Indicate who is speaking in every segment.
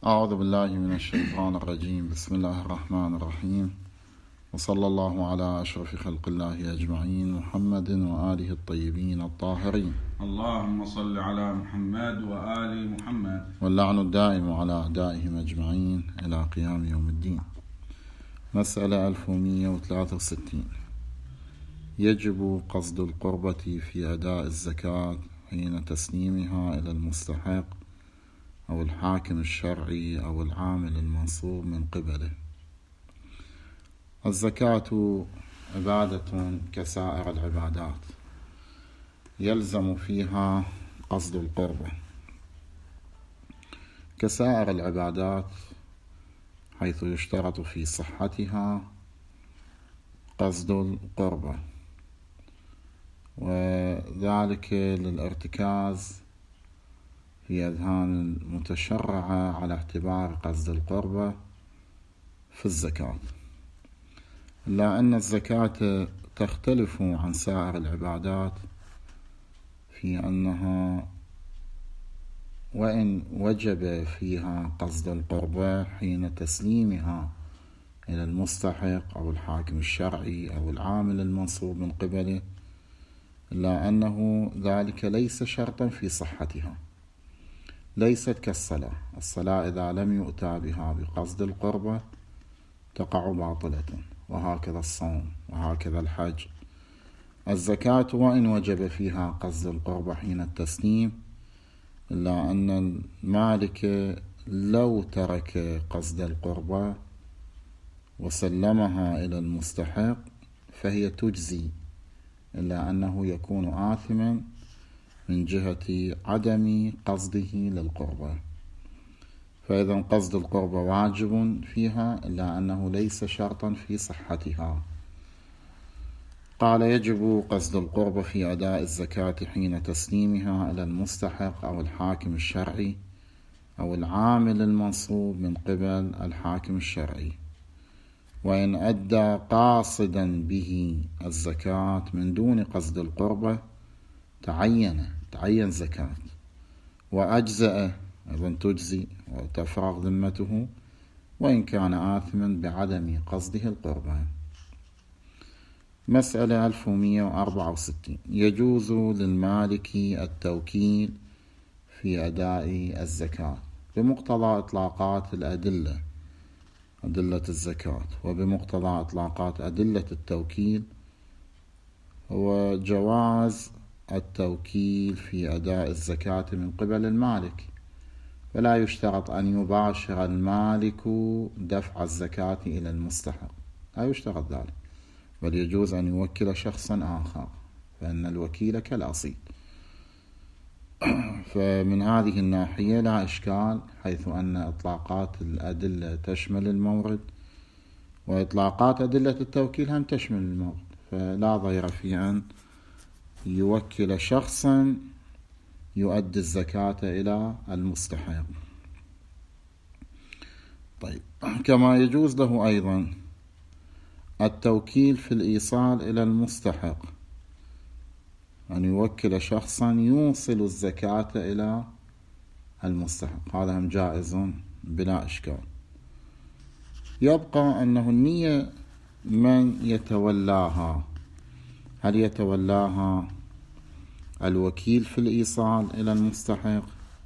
Speaker 1: أعوذ بالله من الشيطان الرجيم. بسم الله الرحمن الرحيم، وصلى الله على أشرف خلق الله أجمعين، محمد وآله الطيبين الطاهرين.
Speaker 2: اللهم صل على محمد وآل محمد.
Speaker 1: واللعن الدائم على أعدائهم أجمعين إلى قيام يوم الدين. مسألة 1163. يجب قصد القربة في أداء الزكاة حين تسليمها إلى المستحق أو الحاكم الشرعي أو العامل المنصوب من قبله. الزكاة عبادة كسائر العبادات، يلزم فيها قصد القربة كسائر العبادات، حيث يشترط في صحتها قصد القربة، وذلك للارتكاز في أذهان المتشرعة على اعتبار قصد القربة في الزكاة. إلا أن الزكاة تختلف عن سائر العبادات في أنها وإن وجب فيها قصد القربة حين تسليمها إلى المستحق أو الحاكم الشرعي أو العامل المنصوب من قبله، إلا أنه ذلك ليس شرطا في صحتها. ليست كالصلاة. الصلاة إذا لم يؤتى بها بقصد القربة تقع باطلة، وهكذا الصوم، وهكذا الحج. الزكاة وإن وجب فيها قصد القربة حين التسليم، إلا أن المالك لو ترك قصد القربة وسلمها إلى المستحق فهي تجزي، إلا أنه يكون آثما من جهة عدم قصده للقربة. فإذا قصد القربة واجب فيها، إلا أنه ليس شرطا في صحتها. قال: يجب قصد القربة في أداء الزكاة حين تسليمها إلى المستحق أو الحاكم الشرعي أو العامل المنصوب من قبل الحاكم الشرعي. وإن أدى قاصدا به الزكاة من دون قصد القربة تعين زكاة، وأجزأ أيضا تجزي وتفرغ ذمته، وإن كان آثما بعدم قصده القربة. مسألة 1164. يجوز للمالك التوكيل في أداء الزكاة بمقتضى إطلاقات أدلة الزكاة، وبمقتضى إطلاقات أدلة التوكيل هو جواز التوكيل في أداء الزكاة من قبل المالك، فلا يشترط أن يباشر المالك دفع الزكاة إلى المستحق، لا يشترط ذلك، بل يجوز أن يوكل شخصا آخر، فإن الوكيل كالأصيل. فمن هذه الناحية لا إشكال، حيث أن إطلاقات الأدلة تشمل المورد، وإطلاقات أدلة التوكيل هم تشمل المورد، فلا ضير في أن يوكل شخصا يؤدي الزكاة إلى المستحق. طيب، كما يجوز له أيضا التوكيل في الإيصال إلى المستحق، أن يوكل شخصا يوصل الزكاة إلى المستحق، هذا هم جائز بلا إشكال. يبقى أنه النية من يتولاها، هل يتولاها الوكيل في الإيصال إلى المستحق،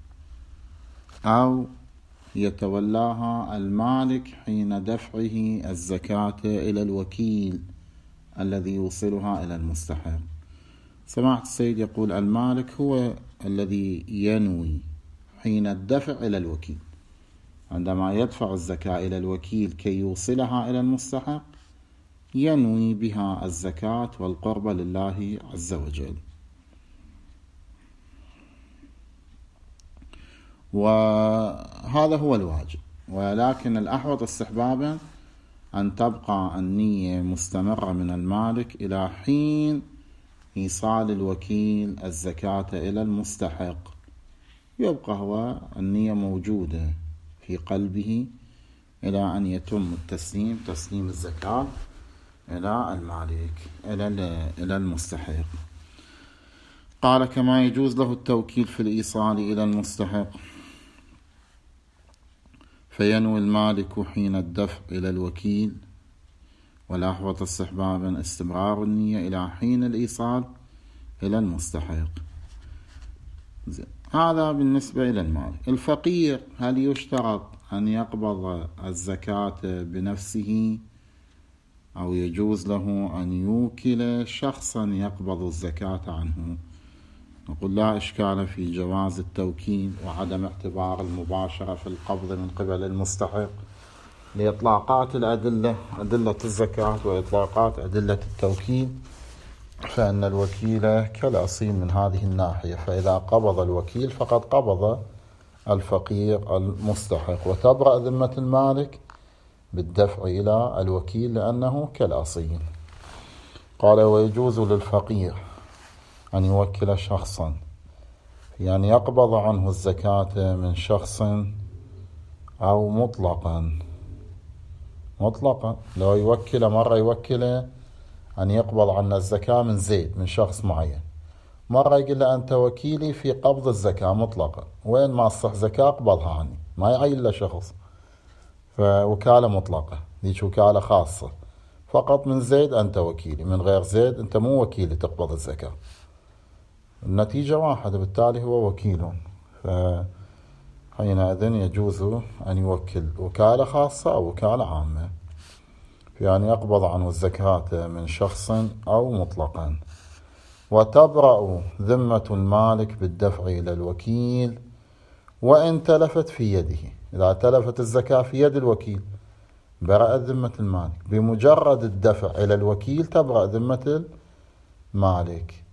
Speaker 1: أو يتولاها المالك حين دفعه الزكاة إلى الوكيل الذي يوصلها إلى المستحق؟ سماحة السيد يقول المالك هو الذي ينوي حين الدفع إلى الوكيل، عندما يدفع الزكاة إلى الوكيل كي يوصلها إلى المستحق ينوي بها الزكاة والقربة لله عز وجل. وهذا هو الواجب، ولكن الأحوط استحبابا أن تبقى النية مستمرة من المالك إلى حين إيصال الوكيل الزكاة إلى المستحق، يبقى هو النية موجودة في قلبه إلى أن يتم تسليم الزكاة إلى المالك إلى المستحق. قال: كما يجوز له التوكيل في الإيصال إلى المستحق فينوي المالك حين الدفع إلى الوكيل، والأحوط استحبابا استمرار النية إلى حين الإيصال إلى المستحق. هذا بالنسبة إلى المالك. الفقير هل يشترط أن يقبض الزكاة بنفسه أو يجوز له أن يوكل شخصا يقبض الزكاة عنه؟ نقول لا إشكال في جواز التوكيل وعدم اعتبار المباشرة في القبض من قبل المستحق لإطلاقات الأدلة، أدلة الزكاة وإطلاقات أدلة التوكيل، فإن الوكيل كالأصيل من هذه الناحية. فإذا قبض الوكيل فقد قبض الفقير المستحق، وتبرأ ذمة المالك بالدفع إلى الوكيل لأنه كالأصيل. قال ويجوز للفقير أن يوكل شخصا في أن يقبض عنه الزكاة من شخص أو مطلقا. لو يوكل مرة يوكل أن يقبض عنا الزكاة من زيد، من شخص معين، مرة يقول له أنت وكيلي في قبض الزكاة مطلقا، وين ما أصح زكاة اقبضها عني، ما يعين له شخص. فوكالة مطلقة، ديش وكالة خاصة، فقط من زيد أنت وكيلي، من غير زيد أنت مو وكيلي تقبض الزكاة. النتيجة واحدة، بالتالي هو وكيل. فحينئذ يجوز أن يوكل وكالة خاصة أو وكالة عامة في أن يقبض عنه الزكاة من شخص أو مطلقا. وتبرأ ذمة المالك بالدفع إلى الوكيل وإن تلفت في يده. إذا تلفت الزكاة في يد الوكيل برأت ذمة المالك، بمجرد الدفع إلى الوكيل تبرأ ذمة المالك،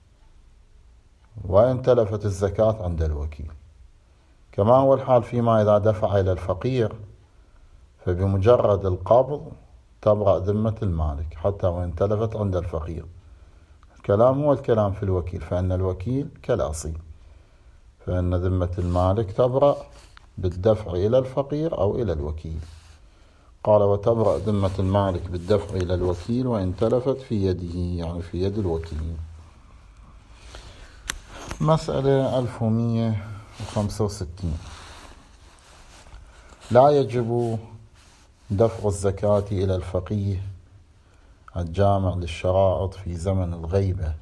Speaker 1: وإن تلفت الزكاة عند الوكيل. كما هو الحال فيما إذا دفع إلى الفقير، فبمجرد القبض تبرأ ذمة المالك حتى وإن تلفت عند الفقير. الكلام هو الكلام في الوكيل، فإن الوكيل كالأصيل، فإن ذمة المالك تبرأ بالدفع إلى الفقير أو إلى الوكيل. قال وتبرأ ذمة المالك بالدفع إلى الوكيل وإن تلفت في يده، يعني في يد الوكيل. مسألة 1165. لا يجب دفع الزكاة إلى الفقيه الجامع للشرائط في زمن الغيبة.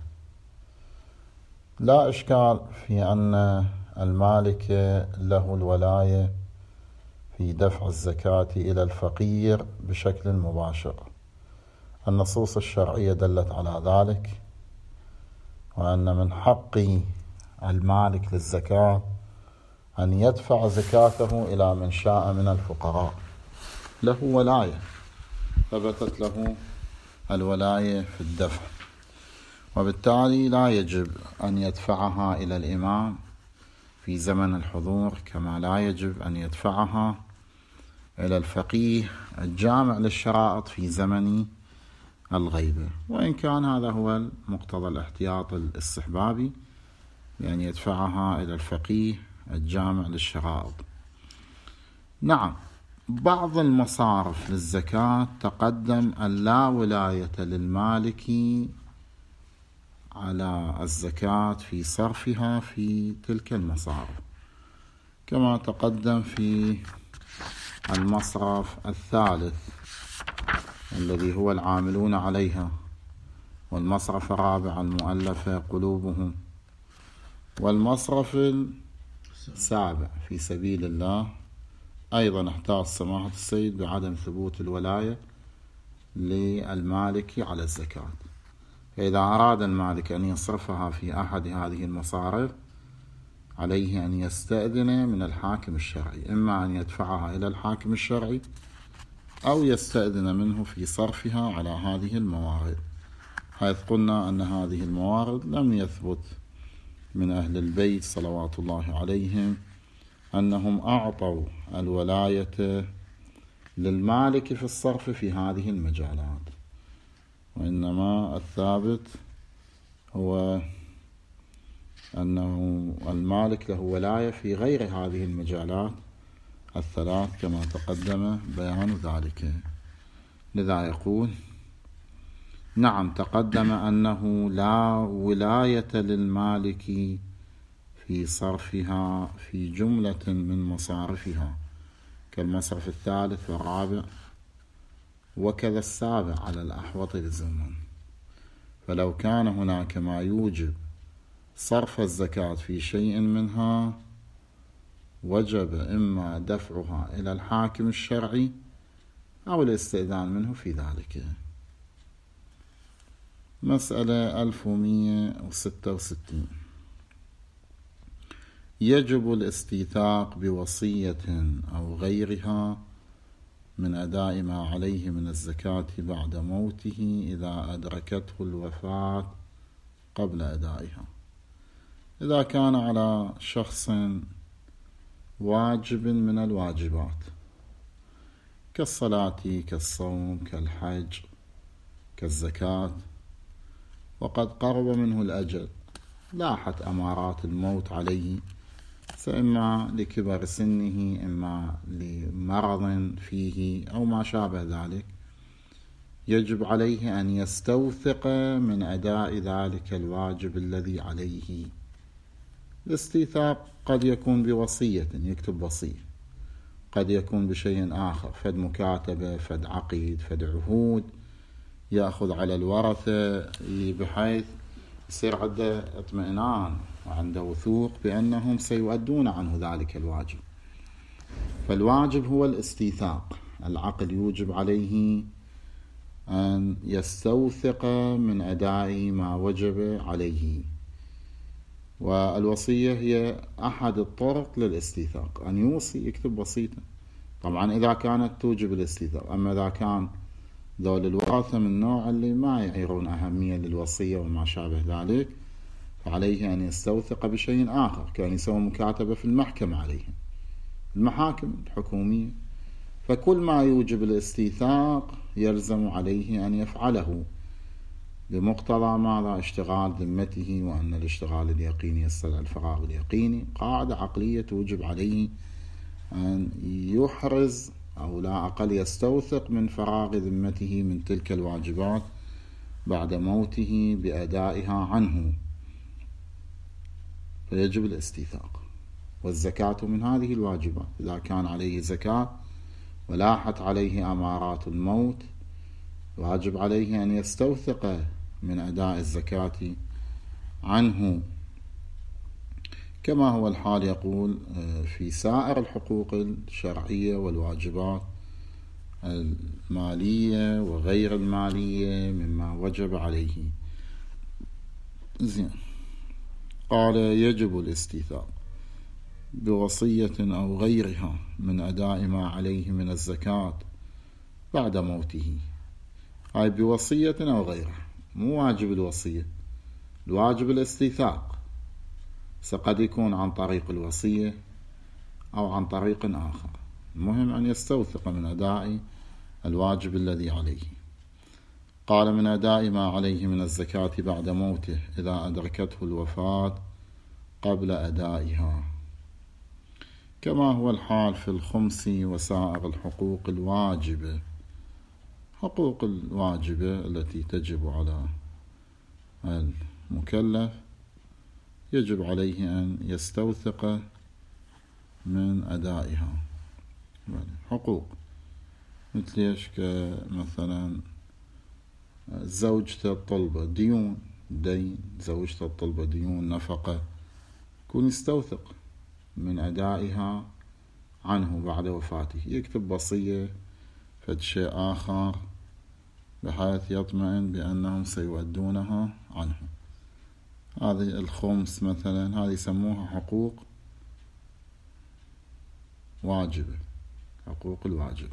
Speaker 1: لا إشكال في أن المالك له الولاية في دفع الزكاة إلى الفقير بشكل مباشر. النصوص الشرعية دلت على ذلك، وأن من حق المالك للزكاة أن يدفع زكاته إلى من شاء من الفقراء، له ولاية، ثبتت له الولاية في الدفع، وبالتالي لا يجب أن يدفعها إلى الإمام في زمن الحضور، كما لا يجب أن يدفعها إلى الفقيه الجامع للشرائط في زمن الغيبة. وإن كان هذا هو مقتضى الاحتياط الاستحبابي، بأن يدفعها إلى الفقيه الجامع للشرائط. نعم، بعض المصارف للزكاة تقدم أن لا ولاية للمالك على الزكاة في صرفها في تلك المصارف، كما تقدم في المصرف الثالث الذي هو العاملون عليها، والمصرف الرابع المؤلفة قلوبهم، والمصرف السابع في سبيل الله. أيضا احتاج سماحة السيد بعدم ثبوت الولاية للمالك على الزكاة، فإذا أراد المالك أن يصرفها في أحد هذه المصارف عليه أن يستأذن من الحاكم الشرعي، إما أن يدفعها إلى الحاكم الشرعي أو يستأذن منه في صرفها على هذه الموارد، حيث قلنا أن هذه الموارد لم يثبت من أهل البيت صلوات الله عليهم أنهم أعطوا الولاية للمالك في الصرف في هذه المجالات، وإنما الثابت هو أنه المالك له ولاية في غير هذه المجالات الثلاث كما تقدم بيان ذلك. لذا يقول نعم، تقدم أنه لا ولاية للمالك في صرفها في جملة من مصارفها، كالمصرف الثالث والرابع، وكذا السابع على الأحوط لزمن. فلو كان هناك ما يوجب صرف الزكاة في شيء منها وجب إما دفعها إلى الحاكم الشرعي أو الاستئذان منه في ذلك. مسألة 1166. يجب الاستيثاق بوصية أو غيرها من أداء ما عليه من الزكاة بعد موته إذا أدركته الوفاة قبل أدائها. إذا كان على شخص واجب من الواجبات كالصلاة كالصوم كالحج كالزكاة وقد قرب منه الأجل، لاحت أمارات الموت عليه، فإما لكبر سنه إما لمرض فيه أو ما شابه ذلك، يجب عليه أن يستوثق من أداء ذلك الواجب الذي عليه. الاستيثاق قد يكون بوصية، يكتب وصية، قد يكون بشيء آخر، فد مكاتبة، فد عقيد، فد عهود يأخذ على الورثة بحيث يصير عنده اطمئنان وعنده وثوق بأنهم سيؤدون عنه ذلك الواجب. فالواجب هو الاستيثاق، العقل يوجب عليه أن يستوثق من أداء ما وجب عليه. والوصية هي أحد الطرق للاستيثاق، أن يوصي، يكتب وصيته، طبعا إذا كانت توجب الاستيثاق. أما إذا كان ذول الورثة من النوع اللي ما يعيرون أهمية للوصية وما شابه ذلك، فعليه أن يستوثق بشيء آخر، كان يسوي مكاتبة في المحكمة عليه، المحاكم الحكومية. فكل ما يوجب الاستيثاق يلزم عليه أن يفعله بمقتضى ماذا؟ اشتغال ذمته، وأن الاشتغال اليقيني يستدعي الفراغ اليقيني. قاعدة عقلية توجب عليه أن يحرز أو لا أقل يستوثق من فراغ ذمته من تلك الواجبات بعد موته بأدائها عنه، فيجب الاستيثاق. والزكاة من هذه الواجبات، إذا كان عليه زكاة ولاحت عليه أمارات الموت واجب عليه أن يستوثق من أداء الزكاة عنه، كما هو الحال يقول في سائر الحقوق الشرعية والواجبات المالية وغير المالية مما وجب عليه. زين. قال يجب الاستيثاق بوصية أو غيرها من أداء ما عليه من الزكاة بعد موته. هاي بوصية أو غيرها، مو واجب الوصية، الواجب الاستيثاق، فقد يكون عن طريق الوصية أو عن طريق آخر، المهم أن يستوثق من أداء الواجب الذي عليه. قال من أداء ما عليه من الزكاة بعد موته إذا أدركته الوفاة قبل أدائها، كما هو الحال في الخمس وسائر الحقوق الواجبة. حقوق الواجبة التي تجب على المكلف يجب عليه أن يستوثق من أدائها. حقوق مثل مثلا زوجته الطلبة ديون، دين زوجته الطلبة ديون، نفقة، يكون يستوثق من أدائها عنه بعد وفاته، يكتب وصية فد شيء آخر بحيث يطمئن بأنهم سيؤدونها عنه. هذه الخمس مثلا، هذه يسموها حقوق واجبة، حقوق الواجبة.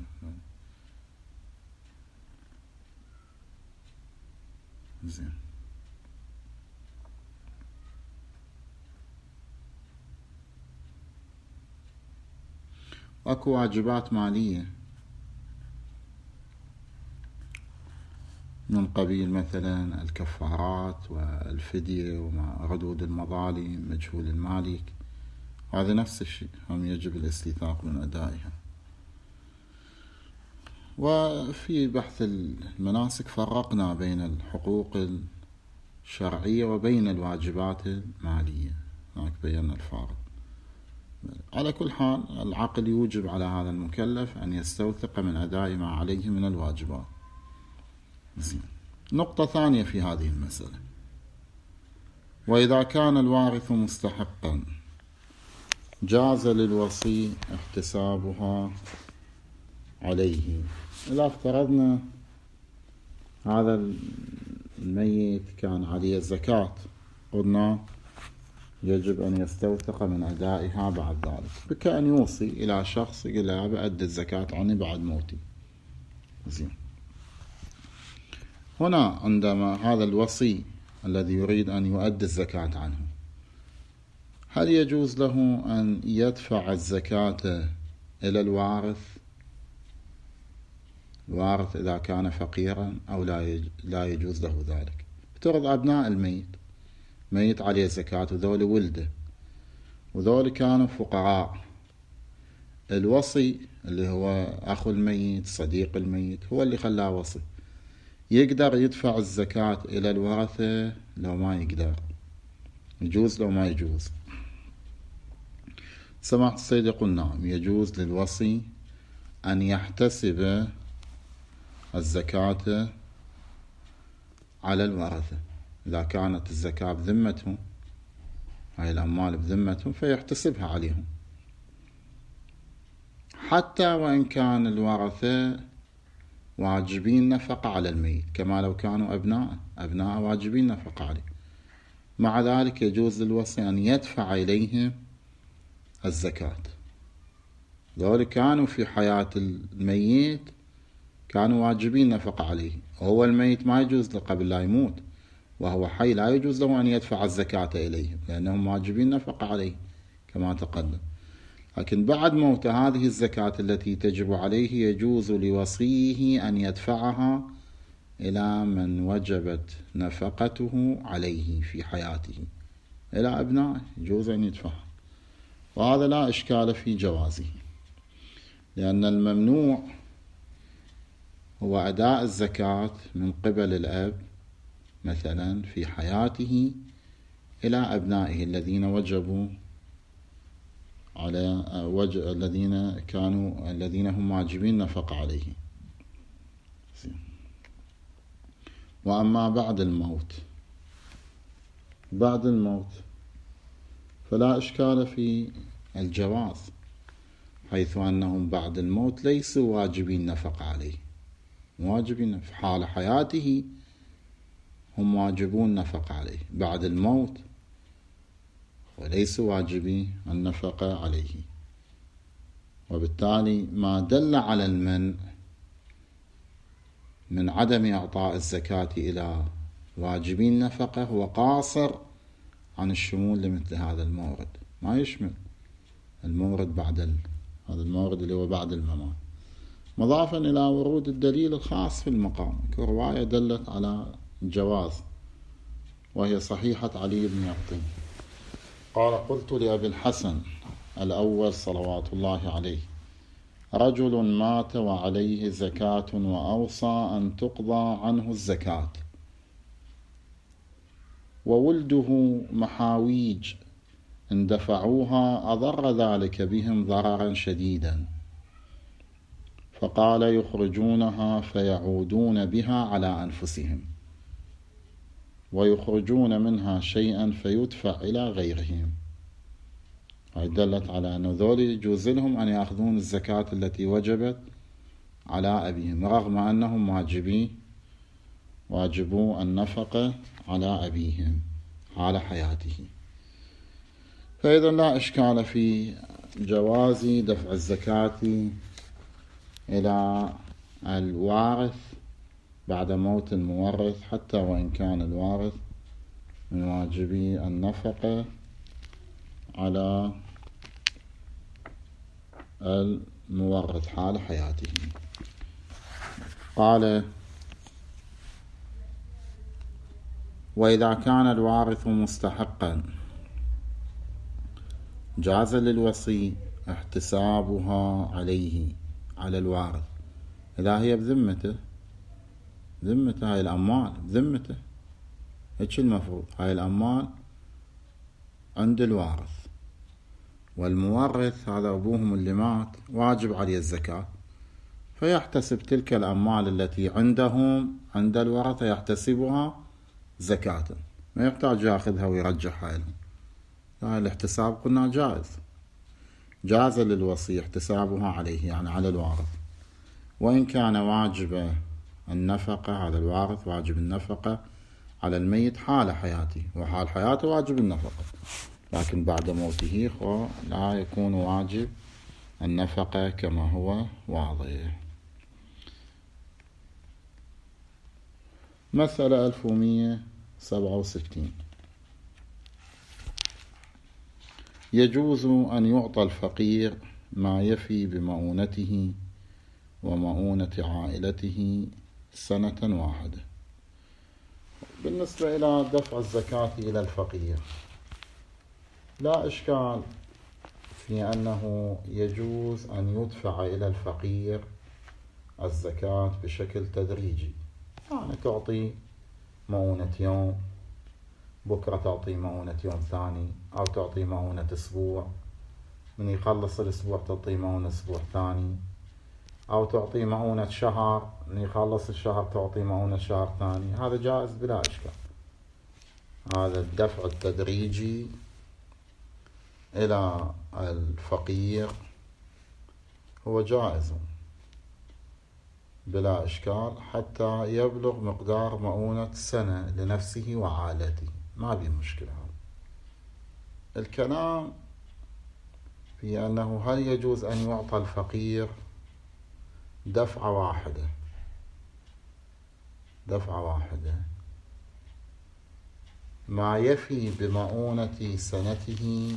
Speaker 1: زين. أكو واجبات مالية من قبيل مثلا الكفارات والفدية وردود المظالم، مجهول المالك، هذا نفس الشيء، هم يجب الاستيثاق من أدائها. وفي بحث المناسك فرقنا بين الحقوق الشرعية وبين الواجبات المالية، هناك بينا الفارق على كل حال العقل يوجب على هذا المكلف أن يستوثق من أداء ما عليه من الواجبات. نقطة ثانية في هذه المسألة: وإذا كان الوارث مستحقا جاز للوصي احتسابها عليه. إذا افترضنا هذا الميت كان عليه الزكاة، قلنا يجب أن يستوثق من أدائها بعد ذلك، بكأن يوصي إلى شخص يقول له بأدي الزكاة عني بعد موتي. زين. هنا عندما هذا الوصي الذي يريد أن يؤدي الزكاة عنه، هل يجوز له أن يدفع الزكاة إلى الوارث إذا كان فقيرا أو لا يجوز له ذلك؟ افترض أبناء ميت عليه زكاة وذول ولده وذول كانوا فقراء، الوصي اللي هو أخو الميت صديق الميت هو اللي خلاه وصي، يقدر يدفع الزكاة إلى الورثة لو ما يقدر؟ يجوز لو ما يجوز؟ سمعت السيد يقول نعم، يجوز للوصي أن يحتسب الزكاة على الورثة إذا كانت الزكاة بذمتهم، هاي الأموال بذمتهم، فيحتسبها عليهم، حتى وإن كان الورثة واجبين نفقة على الميت، كما لو كانوا أبناء واجبين نفقة عليه. مع ذلك يجوز للوصي أن يدفع إليهم الزكاة. ذلك كانوا في حياة الميت كانوا واجبين نفقة عليه، وهو الميت ما يجوز له قبل لا يموت، وهو حي لا يجوز له أن يدفع الزكاة إليهم لأنهم واجبين نفقة عليه كما تقدم. لكن بعد موت هذه الزكاة التي تجب عليه يجوز لوصيه أن يدفعها إلى من وجبت نفقته عليه في حياته، إلى أبنائه يجوز أن يدفعها، وهذا لا إشكال في جوازه، لأن الممنوع هو أداء الزكاة من قبل الأب مثلا في حياته إلى أبنائه الذين وجبوا على الذين هم واجبين نفقة عليه. وأما بعد الموت فلا إشكال في الجواز، حيث أنهم بعد الموت ليسوا واجبين نفقة عليه، واجبين في حال حياته هم واجبون نفقة عليه، بعد الموت وليسوا واجبي النفقة عليه. وبالتالي ما دل على المنع من عدم إعطاء الزكاة إلى واجبين النفقة هو قاصر عن الشمول لمثل هذا المورد، ما يشمل المورد هذا المورد اللي هو بعد الممات، مضافا إلى ورود الدليل الخاص في المقام. رواية دلت على الجواز وهي صحيحة علي بن يقطين قال: قلت لأبي الحسن الأول صلوات الله عليه: رجل مات وعليه زكاة وأوصى أن تقضى عنه الزكاة، وولده محاويج إن دفعوها أضر ذلك بهم ضررا شديدا، فقال: يخرجونها فيعودون بها على أنفسهم ويخرجون منها شيئا فيدفع إلى غيرهم. هاي دلت على أن ذول يجوز لهم أن يأخذون الزكاة التي وجبت على أبيهم رغم أنهم واجبوا النفقة على أبيهم حال حياته. فإذا لا إشكال في جواز دفع الزكاة إلى الوارث بعد موت المورث، حتى وإن كان الوارث من واجبي النفقة على المورث حال حياته. قال: وإذا كان الوارث مستحقا جاز للوصي احتسابها عليه على الوارث إذا هي بذمته هاي الأموال بذمته، هيك المفروض هاي الأموال عند الوارث، والمورث هذا أبوهم اللي مات واجب عليه الزكاة، فيحتسب تلك الأموال التي عندهم عند الورثة يحتسبها زكاة، ما يحتاج يأخذها ويرجعها لهم. هذا الاحتساب قلنا جاز للوصي احتسابها عليه، يعني على الوارث، وإن كان واجب النفقة، هذا الوارث واجب النفقة على الميت حال حياته، وحال حياته واجب النفقة، لكن بعد موته لا يكون واجب النفقة كما هو واضح. مسألة 1167. يجوز أن يعطى الفقير ما يفي بمؤونته ومؤونة عائلته سنة واحدة. بالنسبة إلى دفع الزكاة إلى الفقير، لا إشكال في أنه يجوز أن يدفع إلى الفقير الزكاة بشكل تدريجي، يعني تعطي مؤونة يوم، بكرة تعطي مؤونة يوم ثاني، أو تعطي مؤونة أسبوع، من يخلص الأسبوع تعطي مؤونة أسبوع ثاني، أو تعطي مؤونة شهر، من يخلص الشهر تعطي مؤونة شهر ثاني. هذا جائز بلا إشكال. هذا الدفع التدريجي إلى الفقير هو جائز بلا إشكال حتى يبلغ مقدار مؤونة سنة لنفسه وعائلته، ما بي مشكلة. الكلام في أنه هل يجوز أن يعطى الفقير دفعة واحدة ما يفي بمؤونة سنته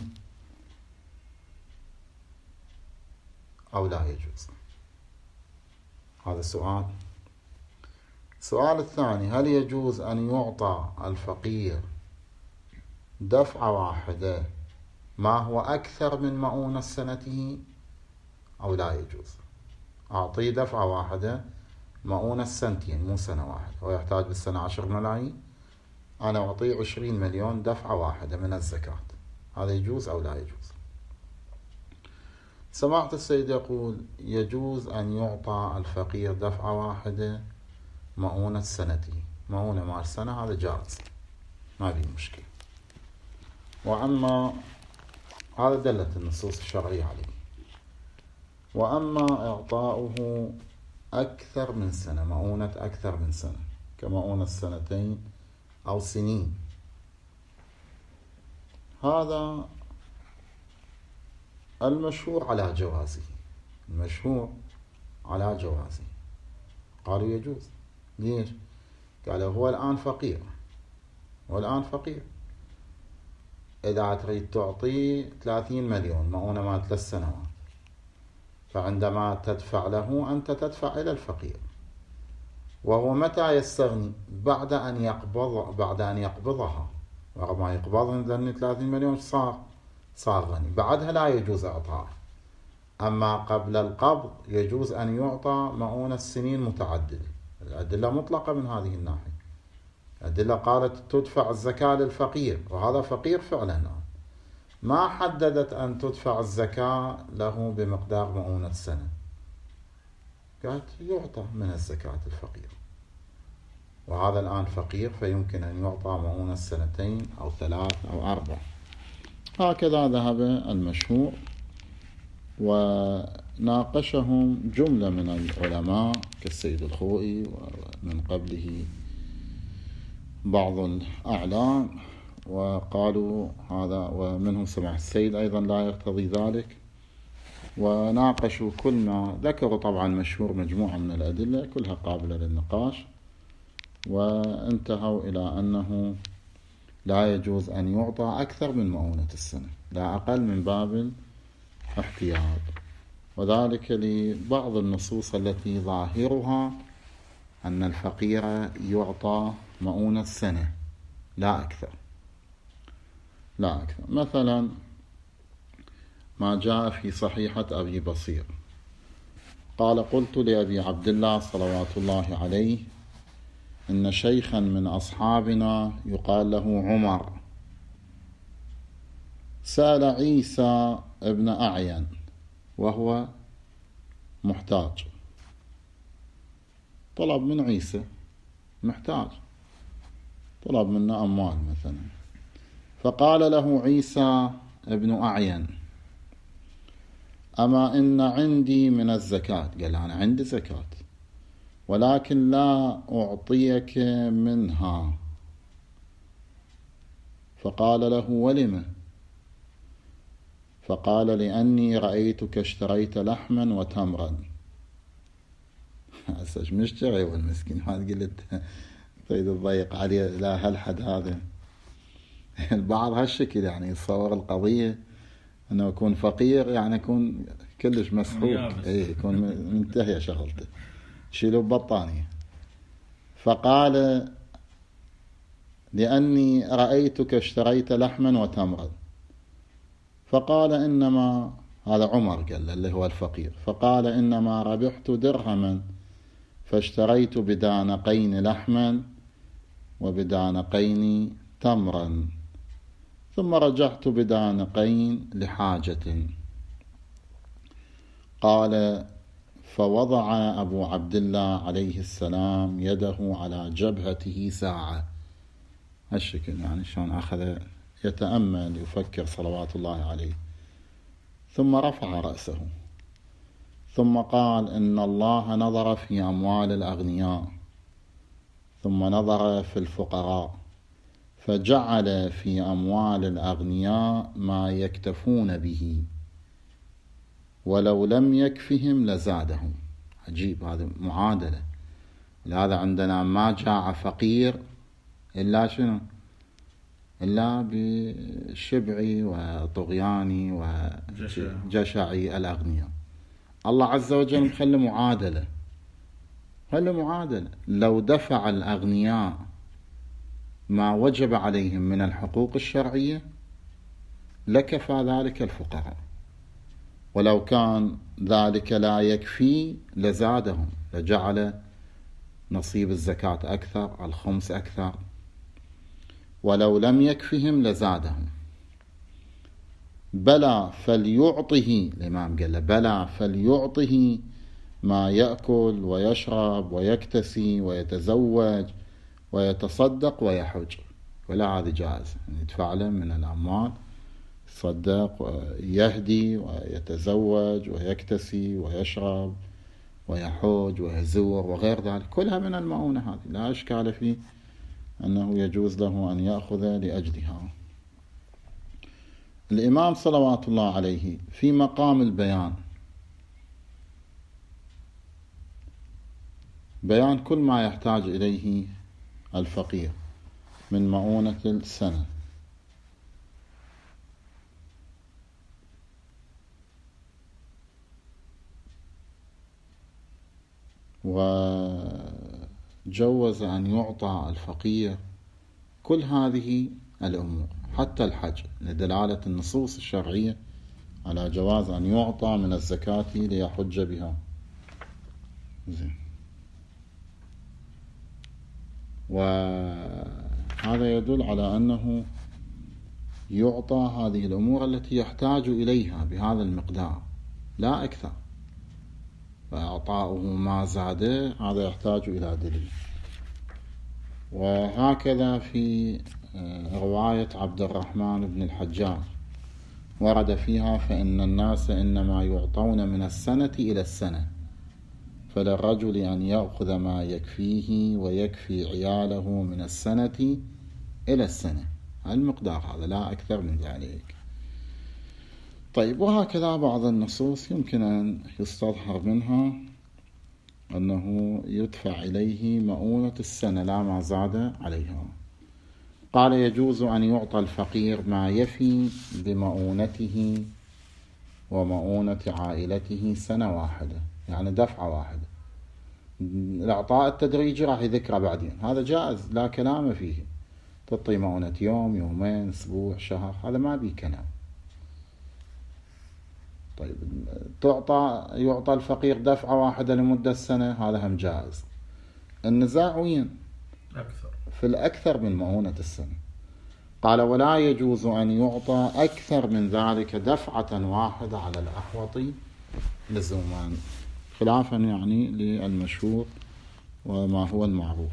Speaker 1: أو لا يجوز؟ هذا السؤال. السؤال الثاني، هل يجوز أن يعطى الفقير دفعة واحدة ما هو أكثر من مؤونة سنته أو لا يجوز؟ أعطيه دفعة واحدة مؤونة سنتين، مو سنة واحدة، هو يحتاج بالسنة 10 ملايين، أنا أعطيه 20 مليون دفعة واحدة من الزكاة، هذا يجوز أو لا يجوز؟ سمعت السيد يقول يجوز أن يعطى الفقير دفعة واحدة مؤونة سنته، مؤونة مال سنة، هذا جائز ما بي مشكلة. وأما هذا دلت النصوص الشرعية عليه. وأما إعطاؤه أكثر من سنة، مؤونة أكثر من سنة كمؤونة سنتين أو سنين، هذا المشهور على جوازه، قالوا يجوز. ليش؟ قالوا هو الآن فقير، إذا تريد تعطيه 30 مليون مؤونة مال 3 سنوات، فعندما تدفع له أنت تدفع إلى الفقير، وهو متى يستغني؟ بعد أن يقبضها، وما يقبضها لأن 30 مليون صار غني، بعدها لا يجوز إعطاء. أما قبل القبض يجوز أن يعطى مؤونة سنين متعددة. الأدلة مطلقة من هذه الناحية، الأدلة قالت تدفع الزكاة للفقير، وهذا فقير فعلا، ما حددت أن تدفع الزكاة له بمقدار مؤونة سنة، قالت يعطى من الزكاة الفقير، وهذا الآن فقير فيمكن أن يعطى مؤونة 2 أو 3 أو 4. هكذا ذهب المشهور، وناقشهم جملة من العلماء كالسيد الخوئي ومن قبله بعض الأعلام، وقالوا هذا، ومنهم سماحة السيد أيضا لا يقتضي ذلك، وناقشوا كل ما ذكروا. طبعا مشهور مجموعة من الأدلة كلها قابلة للنقاش، وانتهوا إلى أنه لا يجوز أن يعطى أكثر من مؤونة السنة، لا أقل من باب الاحتياط، وذلك لبعض النصوص التي ظاهرها أن الفقير يعطى مؤونة سنة لا أكثر. مثلا ما جاء في صحيحة أبي بصير قال قلت لأبي عبد الله صلوات الله عليه إن شيخا من أصحابنا يقال له عمر سأل عيسى ابن أعين وهو محتاج، طلب من عيسى، محتاج، طلب منه أموال مثلا، فقال له عيسى ابن أعين: أما إن عندي من الزكاة، قال أنا عندي زكاة ولكن لا أعطيك منها. فقال له: ولم؟ فقال: لأني رأيتك اشتريت لحما وتمرا. هسه مشتري والمسكين، ما قلت تريد تضيق عليه؟ لا، هالحد هذا. البعض هالشكل يعني يتصور القضية أنه يكون فقير يعني يكون كلش مسحوق، يكون منتهية شغلته، شيلوا ببطانية. فقال: لأني رأيتك اشتريت لحما وتمرا. فقال: إنما، هذا عمر قال اللي هو الفقير، فقال: إنما ربحت درهما فاشتريت بدانقين لحما وبدانقين تمرا، ثم رجعت بدانقين لحاجة. قال: فوضع أبو عبد الله عليه السلام يده على جبهته ساعة. هالشكل يعني شلون أخذ يتأمل يفكر صلوات الله عليه، ثم رفع رأسه ثم قال: إن الله نظر في أموال الأغنياء ثم نظر في الفقراء فجعل في أموال الأغنياء ما يكتفون به ولو لم يكفهم لزادهم. عجيب، هذا معادلة. لهذا عندنا ما جاع فقير إلا شنو؟ إلا بشبعي وطغياني وجشعي الأغنياء. الله عز وجل مخلي معادلة، لو دفع الأغنياء ما وجب عليهم من الحقوق الشرعية لكفى ذلك الفقراء، ولو كان ذلك لا يكفي لزادهم، لجعل نصيب الزكاة أكثر، الخمس أكثر، ولو لم يكفهم لزادهم. بلى فليعطه، الإمام قال له: بلى فليعطه ما يأكل ويشرب ويكتسي ويتزوج ويتصدق ويحج. ولا هذه جائز، يدفع له من الأموال، يصدق ويهدي ويتزوج ويكتسي ويشرب ويحج ويزور وغير ذلك، كلها من المؤونة هذه، لا إشكال فيه أنه يجوز له أن يأخذ لأجلها. الإمام صلوات الله عليه في مقام البيان، بيان كل ما يحتاج إليه الفقير من مؤونة السنة، وجوز أن يعطى الفقير كل هذه الأمور حتى الحج، لدلالة النصوص الشرعية على جواز أن يعطى من الزكاة ليحج بها. زين. وهذا يدل على أنه يعطى هذه الأمور التي يحتاج إليها بهذا المقدار لا أكثر، فأعطاؤه ما زاد هذا يحتاج إلى دليل. وهكذا في رواية عبد الرحمن بن الحجاج ورد فيها: فإن الناس إنما يعطون من السنة إلى السنة، فللرجل أن يأخذ ما يكفيه ويكفي عياله من السنة إلى السنة، المقدار هذا لا أكثر من ذلك. طيب، وهكذا بعض النصوص يمكن أن يستظهر منها أنه يدفع إليه مؤونة السنة لا ما زاد عليها. قال: يجوز أن يعطى الفقير ما يفي بمؤونته ومؤونة عائلته سنة واحدة، يعني دفعة واحدة. الإعطاء التدريجي راح يذكره بعدين، هذا جائز لا كلام فيه. تعطي مؤونة يوم، يومين، أسبوع، شهر، هذا ما بيه كلام. طيب، يعطى الفقير دفعة واحدة لمدة سنة، هذا هم جائز. النزاع وين؟ في الأكثر من مؤونة السنة. قال ولا يجوز أن يعطى أكثر من ذلك دفعة واحدة على الأحوط لزوما، خلافا يعني للمشهور وما هو المعروف.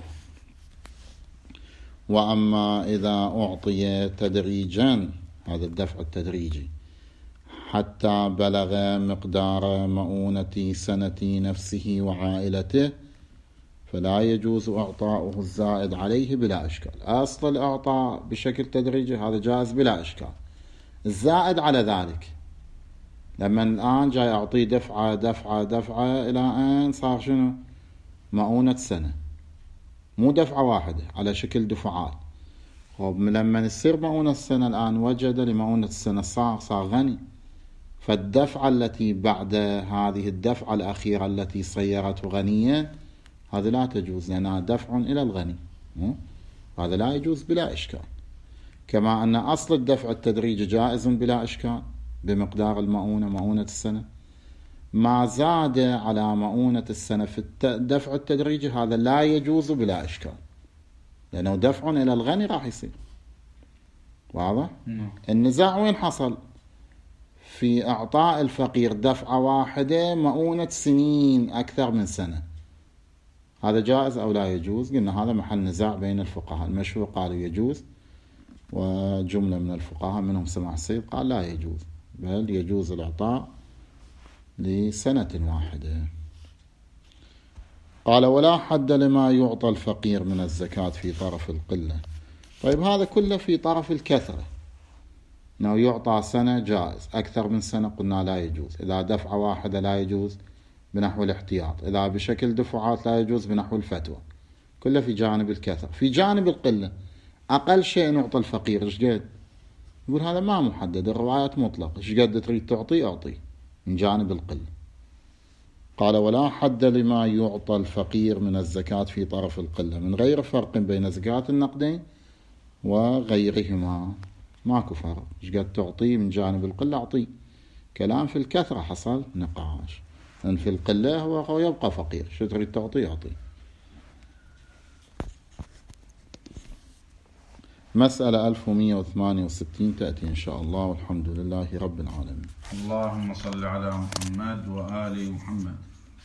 Speaker 1: وأما إذا أعطي تدريجا، هذا الدفع التدريجي، حتى بلغ مقدار مؤونة سنة نفسه وعائلته، فلا يجوز إعطاؤه الزائد عليه بلا إشكال. أصل الإعطاء بشكل تدريجي هذا جائز بلا إشكال. الزائد على ذلك لما الآن جاي أعطيه دفعة دفعة دفعة إلى أن صار شنو؟ مؤونة سنة، مو دفعة واحدة على شكل دفعات. لما يصير مؤونة السنة الآن وجد لمؤونة السنة صار غني، فالدفعة التي بعد هذه الدفعة الأخيرة التي صيرته غنيا هذا لا تجوز، لأنها دفع إلى الغني، هذا لا يجوز بلا إشكال. كما أن أصل الدفع التدريجي جائز بلا إشكال بمقدار المؤونة، مؤونة السنة. ما زاد على مؤونة السنة في الدفع التدريجي هذا لا يجوز بلا إشكال، لأنه دفع إلى الغني راح يصير. واضح؟ النزاع وين حصل؟ في إعطاء الفقير دفعة واحدة مؤونة سنين أكثر من سنة، هذا جائز أو لا يجوز؟ قلنا هذا محل نزاع بين الفقهاء. المشهور قالوا يجوز، وجملة من الفقهاء منهم سماح السيد قال لا يجوز، بل يجوز الإعطاء لسنة واحدة. قال ولا حد لما يعطى الفقير من الزكاة في طرف القلة. طيب هذا كله في طرف الكثرة، أنه يعطى سنة جائز، أكثر من سنة قلنا لا يجوز. إذا دفعة واحدة لا يجوز بنحو الاحتياط، إذا بشكل دفعات لا يجوز بنحو الفتوى. كله في جانب الكثرة. في جانب القلة أقل شيء نعطى الفقير إيش قد؟ يقول هذا ما محدد، الروايات مطلق، إيش قد تريد تعطي أعطي من جانب القلة. قال ولا حد لما يعطى الفقير من الزكاة في طرف القلة، من غير فرق بين زكاة النقدين وغيرهما، ماكو فرق، إيش قد تعطي من جانب القلة أعطي. كلام في الكثرة حصل نقاش، أن في القلة هو يبقى فقير، شو تريد تعطي أعطي. مسألة 1168 تأتي إن شاء الله، والحمد لله رب العالمين.
Speaker 2: اللهم صل على محمد وآل محمد.